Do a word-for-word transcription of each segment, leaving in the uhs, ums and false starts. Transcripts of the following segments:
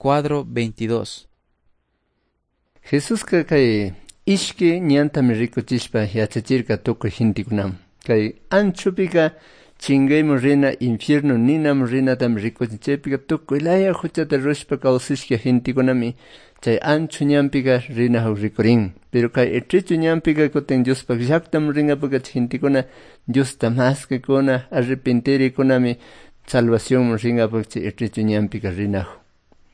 Cuadro veintidós. Jesús ka kay ishki ñantami rikuchishpa yachachirka tukuy hintikunam. Kay anchupika chingaymu rina infierno ninam rinatami rikuchinchaypika tukuy laya huchata rushpa kawsishka hintikunami chay anchu ñampika rinahuk rikurin. Pero kay itrichu ñampika kutin Diospak llaktam ringapaka hintikuna Diosta maskakuna arrepentirikunami salvación ringapaka chay itrichu ñampika rinahuk.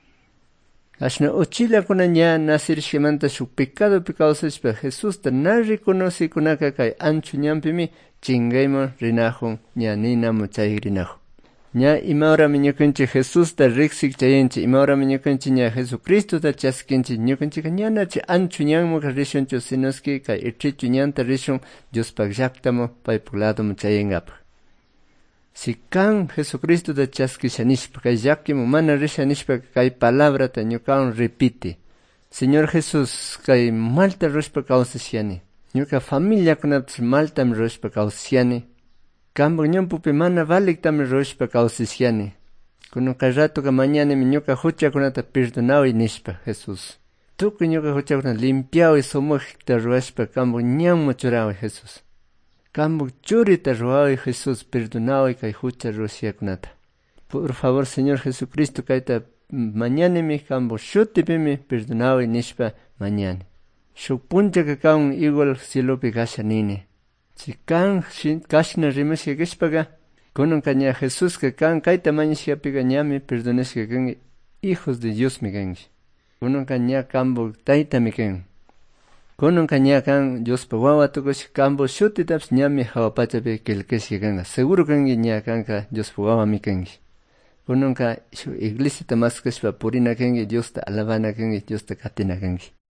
Ashna uchillakuna ña nasirishkamanta shuk pecado kawsashpa Jesusta na reconocekunaka kay anchu ñampimi chingayman rinahun ña ninamu chay rinahun. Ña imaurami ñukanchik Jesusta riksik chayinchik, imaurami ñukanchik ña Jesucristota chaskinchik, ñukanchik ñanachi anchu ñanmuka rishunchu sinoski kay itrichu ñanta rishun Diospak llaktamu paypuk ladomu chayingapak. Si kan Jesucristota chaskishanishpa kay llakimu mana rishanishpa kay palabrata ñukawan repite. Señor Jesús, kay malta rushpa kawsashani. Ñuka familiakunapas maltam rushpa kawsashani. Kambo ñampupi mana valiktami rushpa kawsashani. Kuno kay ratuka mañanami ñuka huchakunata perdonawi nishpa Jesús. Tukuy ñuka huchakunata limpiawi sumukta ruwashpa kambo ñanmu churawi Jesús. Kambo churita ruawi Jesús perdonawi kay hucha rushiakunata. Por favor, Señor Jesucristo, kayta mañanimi kambo shutipimi perdonawi nishpa mañani. Shuk punchaka kaun igual cielopi kashanini. Si kan kashna rimashka kashpaka, kunanka ña Jesús ka kan kayta mañashkapika ñami perdonashka kangi hijos de Dios mi kangi. Kunanka ña kambo taytami kan. Kunanka ña kan Diospa wawa tukush kambo shutitaps ñami hawapachapi kilkashka kanga. Seguro kangi ña kanka Diospa wawa mi kangi. Kunanka iglesia maskashpa purina kangi, Diosta alabana kangi, Diosta katina kangi.